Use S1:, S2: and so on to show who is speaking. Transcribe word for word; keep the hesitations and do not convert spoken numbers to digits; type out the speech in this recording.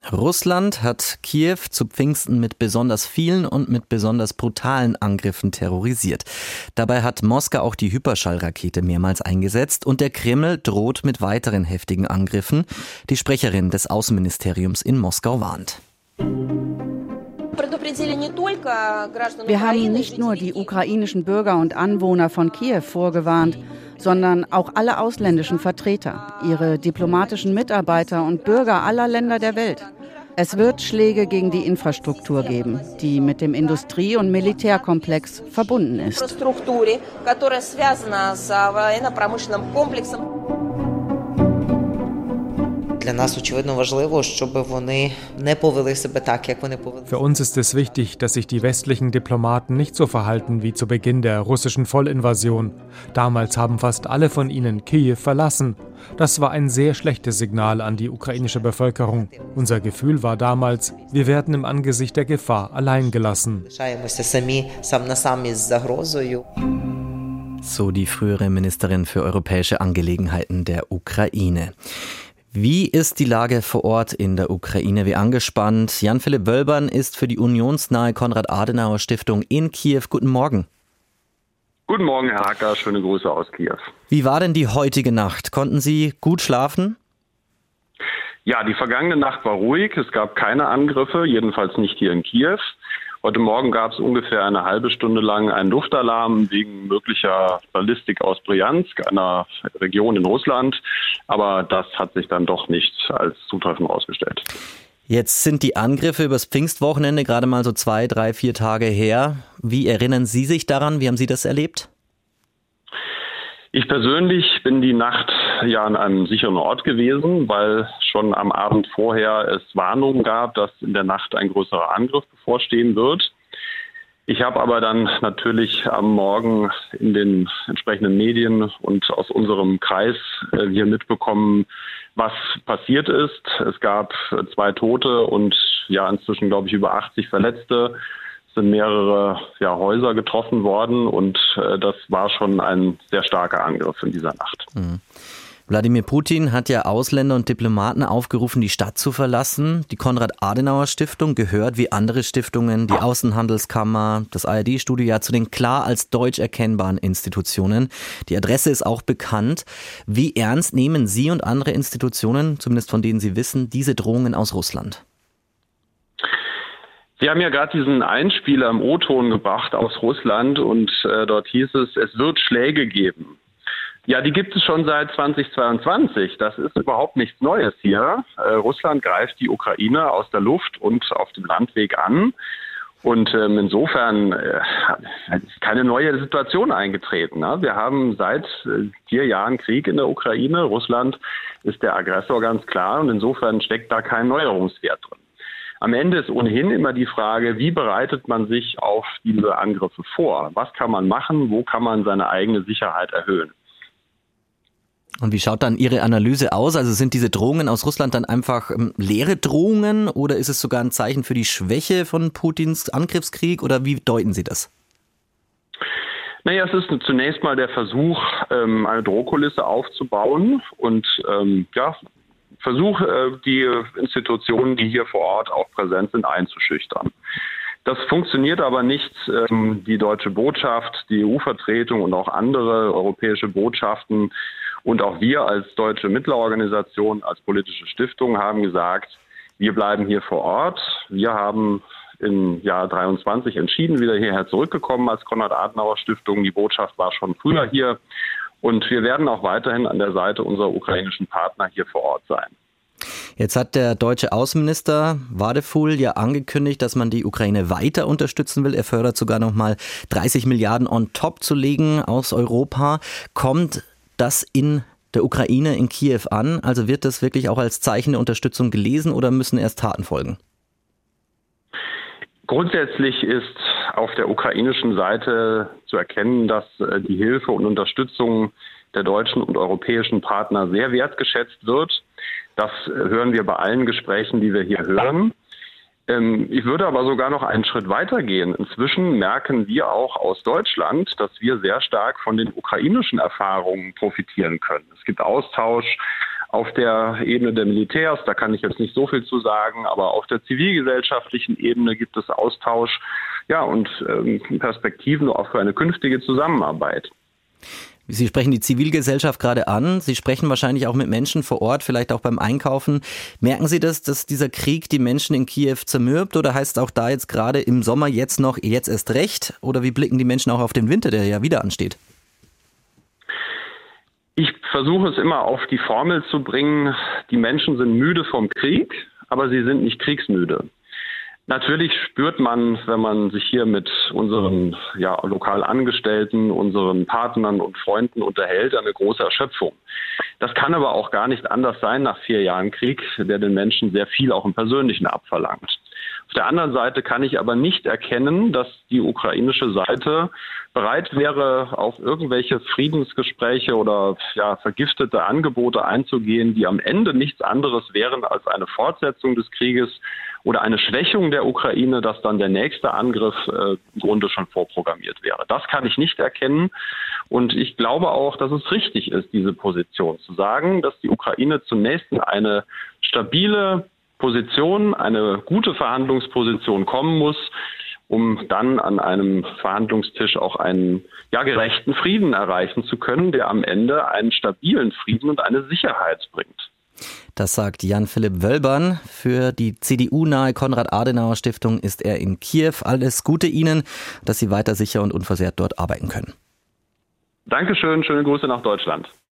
S1: Russland hat Kiew zu Pfingsten mit besonders vielen und mit besonders brutalen Angriffen terrorisiert. Dabei hat Moskau auch die Hyperschallrakete mehrmals eingesetzt und der Kreml droht mit weiteren heftigen Angriffen. Die Sprecherin des Außenministeriums in Moskau warnt.
S2: Wir haben nicht nur die ukrainischen Bürger und Anwohner von Kiew vorgewarnt, sondern auch alle ausländischen Vertreter, ihre diplomatischen Mitarbeiter und Bürger aller Länder der Welt. Es wird Schläge gegen die Infrastruktur geben, die mit dem Industrie- und Militärkomplex verbunden ist.
S3: Für uns ist es wichtig, dass sich die westlichen Diplomaten nicht so verhalten wie zu Beginn der russischen Vollinvasion. Damals haben fast alle von ihnen Kiew verlassen. Das war ein sehr schlechtes Signal an die ukrainische Bevölkerung. Unser Gefühl war damals, wir werden im Angesicht der Gefahr allein gelassen.
S1: So die frühere Ministerin für europäische Angelegenheiten der Ukraine. Wie ist die Lage vor Ort in der Ukraine? Wie angespannt? Jan-Philipp Wölbern ist für die unionsnahe Konrad-Adenauer-Stiftung in Kiew. Guten Morgen.
S4: Guten Morgen, Herr Hacker. Schöne Grüße aus Kiew.
S1: Wie war denn die heutige Nacht? Konnten Sie gut schlafen?
S4: Ja, die vergangene Nacht war ruhig. Es gab keine Angriffe, jedenfalls nicht hier in Kiew. Heute Morgen gab es ungefähr eine halbe Stunde lang einen Luftalarm wegen möglicher Ballistik aus Bryansk, einer Region in Russland. Aber das hat sich dann doch nicht als zutreffend herausgestellt.
S1: Jetzt sind die Angriffe übers Pfingstwochenende gerade mal so zwei, drei, vier Tage her. Wie erinnern Sie sich daran? Wie haben Sie das erlebt?
S4: Ich persönlich bin die Nacht ja an einem sicheren Ort gewesen, weil schon am Abend vorher es Warnungen gab, dass in der Nacht ein größerer Angriff bevorstehen wird. Ich habe aber dann natürlich am Morgen in den entsprechenden Medien und aus unserem Kreis äh, hier mitbekommen, was passiert ist. Es gab zwei Tote und ja inzwischen, glaube ich, über achtzig Verletzte. Es sind mehrere ja, Häuser getroffen worden und äh, das war schon ein sehr starker Angriff in dieser Nacht.
S1: Mhm. Wladimir Putin hat ja Ausländer und Diplomaten aufgerufen, die Stadt zu verlassen. Die Konrad-Adenauer-Stiftung gehört wie andere Stiftungen, die Außenhandelskammer, das A R D-Studio ja zu den klar als deutsch erkennbaren Institutionen. Die Adresse ist auch bekannt. Wie ernst nehmen Sie und andere Institutionen, zumindest von denen Sie wissen, diese Drohungen aus Russland?
S4: Sie haben ja gerade diesen Einspieler im O-Ton gebracht aus Russland und äh, dort hieß es, es wird Schläge geben. Ja, die gibt es schon seit zweitausendzweiundzwanzig. Das ist überhaupt nichts Neues hier. Äh, Russland greift die Ukraine aus der Luft und auf dem Landweg an. Und ähm, insofern äh, ist keine neue Situation eingetreten. Ne? Wir haben seit äh, vier Jahren Krieg in der Ukraine. Russland ist der Aggressor, ganz klar. Und insofern steckt da kein Neuerungswert drin. Am Ende ist ohnehin immer die Frage, wie bereitet man sich auf diese Angriffe vor? Was kann man machen? Wo kann man seine eigene Sicherheit erhöhen?
S1: Und wie schaut dann Ihre Analyse aus? Also sind diese Drohungen aus Russland dann einfach ähm, leere Drohungen oder ist es sogar ein Zeichen für die Schwäche von Putins Angriffskrieg oder wie deuten Sie das?
S4: Naja, es ist zunächst mal der Versuch, ähm, eine Drohkulisse aufzubauen und ähm, ja, Versuch, äh, die Institutionen, die hier vor Ort auch präsent sind, einzuschüchtern. Das funktioniert aber nicht. Ähm, die deutsche Botschaft, die E U-Vertretung und auch andere europäische Botschaften und auch wir als deutsche Mittlerorganisation, als politische Stiftung haben gesagt, wir bleiben hier vor Ort. Wir haben im Jahr dreiundzwanzig entschieden, wieder hierher zurückgekommen als Konrad-Adenauer-Stiftung. Die Botschaft war schon früher hier. Und wir werden auch weiterhin an der Seite unserer ukrainischen Partner hier vor Ort sein.
S1: Jetzt hat der deutsche Außenminister Wadefull ja angekündigt, dass man die Ukraine weiter unterstützen will. Er fördert sogar nochmal dreißig Milliarden on top zu legen aus Europa. Kommt das in der Ukraine, in Kiew an? Also wird das wirklich auch als Zeichen der Unterstützung gelesen oder müssen erst Taten folgen?
S4: Grundsätzlich ist auf der ukrainischen Seite zu erkennen, dass die Hilfe und Unterstützung der deutschen und europäischen Partner sehr wertgeschätzt wird. Das hören wir bei allen Gesprächen, die wir hier hören. Ich würde aber sogar noch einen Schritt weiter gehen. Inzwischen merken wir auch aus Deutschland, dass wir sehr stark von den ukrainischen Erfahrungen profitieren können. Es gibt Austausch Auf der Ebene der Militärs, da kann ich jetzt nicht so viel zu sagen, aber auf der zivilgesellschaftlichen Ebene gibt es Austausch, ja, und ähm, Perspektiven auch für eine künftige Zusammenarbeit.
S1: Sie sprechen die Zivilgesellschaft gerade an. Sie sprechen wahrscheinlich auch mit Menschen vor Ort, vielleicht auch beim Einkaufen. Merken Sie das, dass dieser Krieg die Menschen in Kiew zermürbt? Oder heißt es auch da jetzt gerade im Sommer jetzt noch, jetzt erst recht? Oder wie blicken die Menschen auch auf den Winter, der ja wieder ansteht?
S4: Ich versuche es immer auf die Formel zu bringen, die Menschen sind müde vom Krieg, aber sie sind nicht kriegsmüde. Natürlich spürt man, wenn man sich hier mit unseren ja, lokal Angestellten, unseren Partnern und Freunden unterhält, eine große Erschöpfung. Das kann aber auch gar nicht anders sein nach vier Jahren Krieg, der den Menschen sehr viel auch im Persönlichen abverlangt. Auf der anderen Seite kann ich aber nicht erkennen, dass die ukrainische Seite bereit wäre, auf irgendwelche Friedensgespräche oder ja, vergiftete Angebote einzugehen, die am Ende nichts anderes wären als eine Fortsetzung des Krieges oder eine Schwächung der Ukraine, dass dann der nächste Angriff äh, im Grunde schon vorprogrammiert wäre. Das kann ich nicht erkennen. Und ich glaube auch, dass es richtig ist, diese Position zu sagen, dass die Ukraine zunächst in eine stabile Position, eine gute Verhandlungsposition kommen muss, um dann an einem Verhandlungstisch auch einen ja, gerechten Frieden erreichen zu können, der am Ende einen stabilen Frieden und eine Sicherheit bringt.
S1: Das sagt Jan-Philipp Wölbern. Für die C D U-nahe Konrad-Adenauer-Stiftung ist er in Kiew. Alles Gute Ihnen, dass Sie weiter sicher und unversehrt dort arbeiten können.
S4: Dankeschön, schöne Grüße nach Deutschland.